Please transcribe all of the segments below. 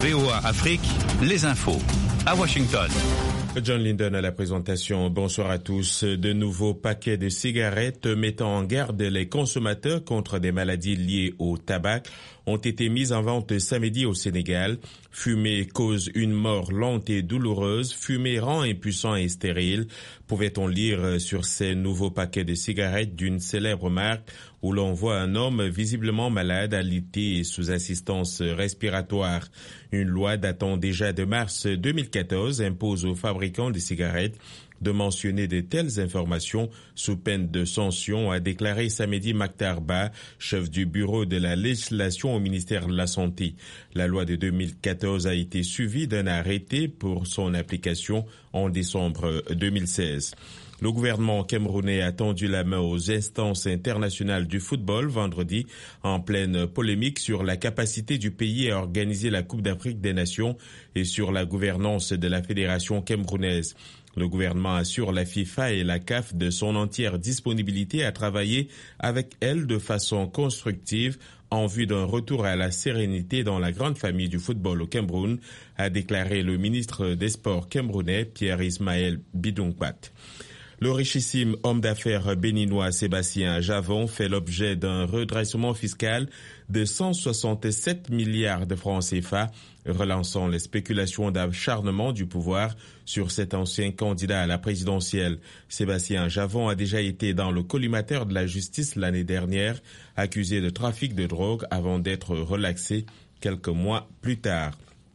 VOA Afrique, les infos, à Washington. John Linden à la présentation. Bonsoir à tous. De nouveaux paquets de cigarettes mettant en garde les consommateurs contre des maladies liées au tabac ont été mis en vente samedi au Sénégal. Fumer cause une mort lente et douloureuse. Fumer rend impuissant et stérile. Pouvait-on lire sur ces nouveaux paquets de cigarettes d'une célèbre marque où l'on voit un homme visiblement malade, alité et sous assistance respiratoire. Une loi datant déjà de mars 2014 impose aux fabricants de cigarettes de mentionner de telles informations sous peine de sanction, a déclaré samedi Maktar Ba, chef du bureau de la législation au ministère de la Santé. La loi de 2014 a été suivie d'un arrêté pour son application en décembre 2016. Le gouvernement camerounais a tendu la main aux instances internationales du football vendredi, en pleine polémique sur la capacité du pays à organiser la Coupe d'Afrique des Nations et sur la gouvernance de la fédération camerounaise. Le gouvernement assure la FIFA et la CAF de son entière disponibilité à travailler avec elle de façon constructive en vue d'un retour à la sérénité dans la grande famille du football au Cameroun, a déclaré le ministre des Sports camerounais Pierre Ismaël Bidongpat. Le richissime homme d'affaires béninois Sébastien Javon fait l'objet d'un redressement fiscal de 167 milliards de francs CFA, relançant les spéculations d'acharnement du pouvoir sur cet ancien candidat à la présidentielle. Sébastien Javon a déjà été dans le collimateur de la justice l'année dernière, accusé de trafic de drogue avant d'être relaxé quelques mois plus tard.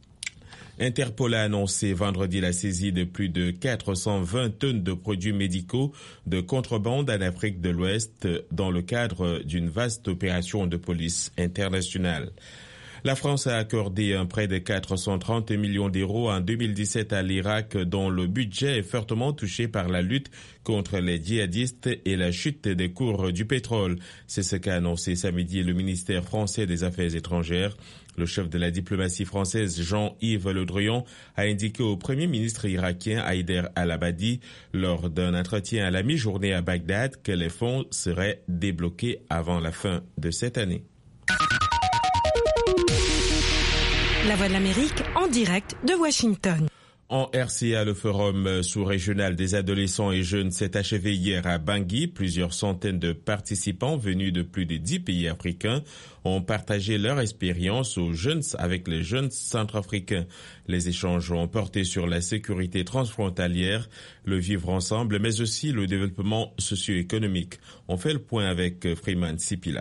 Interpol a annoncé vendredi la saisie de plus de 420 tonnes de produits médicaux de contrebande en Afrique de l'Ouest dans le cadre d'une vaste opération de police internationale. La France a accordé un prêt de 430 millions d'euros en 2017 à l'Irak, dont le budget est fortement touché par la lutte contre les djihadistes et la chute des cours du pétrole. C'est ce qu'a annoncé samedi le ministère français des Affaires étrangères. Le chef de la diplomatie française, Jean-Yves Le Drian, a indiqué au premier ministre irakien Haïder al-Abadi, lors d'un entretien à la mi-journée à Bagdad, que les fonds seraient débloqués avant la fin de cette année. La Voix de l'Amérique en direct de Washington. En RCA, le forum sous-régional des adolescents et jeunes s'est achevé hier à Bangui. Plusieurs centaines de participants venus de plus de 10 pays africains ont partagé leur expérience aux jeunes avec les jeunes centrafricains. Les échanges ont porté sur la sécurité transfrontalière, le vivre ensemble, mais aussi le développement socio-économique. On fait le point avec Freeman Sipila.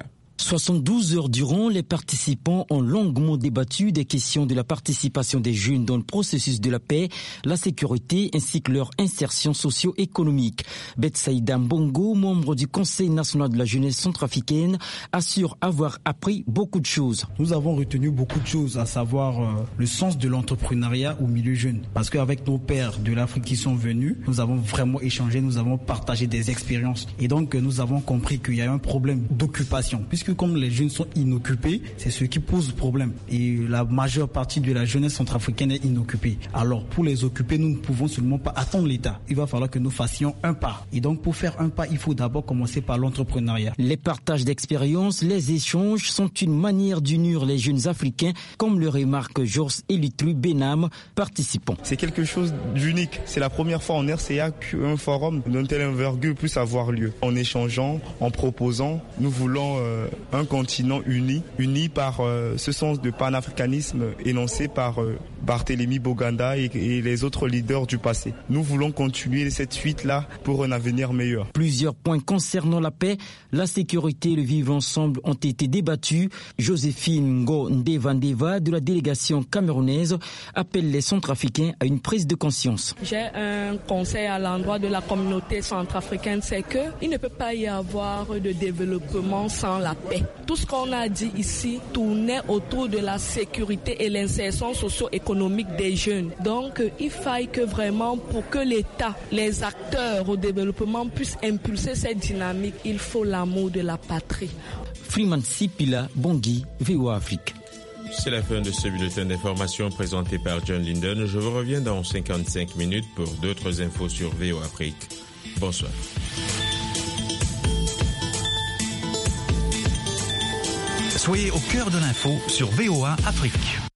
72 heures durant, les participants ont longuement débattu des questions de la participation des jeunes dans le processus de la paix, la sécurité ainsi que leur insertion socio-économique. Betsaïda Mbongo, membre du Conseil national de la jeunesse centrafricaine, assure avoir appris beaucoup de choses. Nous avons retenu beaucoup de choses, à savoir le sens de l'entrepreneuriat au milieu jeune. Parce qu'avec nos pères de l'Afrique qui sont venus, nous avons vraiment échangé, nous avons partagé des expériences. Et donc nous avons compris qu'il y a un problème d'occupation. Puisque comme les jeunes sont inoccupés, c'est ce qui pose problème. Et la majeure partie de la jeunesse centrafricaine est inoccupée. Alors pour les occuper, nous ne pouvons seulement pas attendre l'État. Il va falloir que nous fassions un pas. Et donc pour faire un pas, il faut d'abord commencer par l'entrepreneuriat. Les partages d'expériences, les échanges sont une manière d'unir les jeunes africains, comme le remarque Georges Elitru Benam, participant. C'est quelque chose d'unique. C'est la première fois en RCA qu'un forum d'une telle envergure puisse avoir lieu. En échangeant, en proposant, nous voulons un continent uni par ce sens de panafricanisme énoncé par Barthélemy Boganda et les autres leaders du passé. Nous voulons continuer cette fuite-là pour un avenir meilleur. Plusieurs points concernant la paix, la sécurité et le vivre ensemble ont été débattus. Joséphine Ngo Ndeva de la délégation camerounaise appelle les Centrafricains à une prise de conscience. J'ai un conseil à l'endroit de la communauté centrafricaine, c'est qu'il ne peut pas y avoir de développement sans la paix. Tout ce qu'on a dit ici tournait autour de la sécurité et l'insertion socio-économique des jeunes. Donc, il faille que vraiment, pour que l'État, les acteurs au développement puissent impulser cette dynamique, il faut l'amour de la patrie. Freeman Sipila, Bangui, VOA Afrique. C'est la fin de ce bulletin d'information présenté par John Linden. Je vous reviens dans 55 minutes pour d'autres infos sur VOA Afrique. Bonsoir. Soyez au cœur de l'info sur VOA Afrique.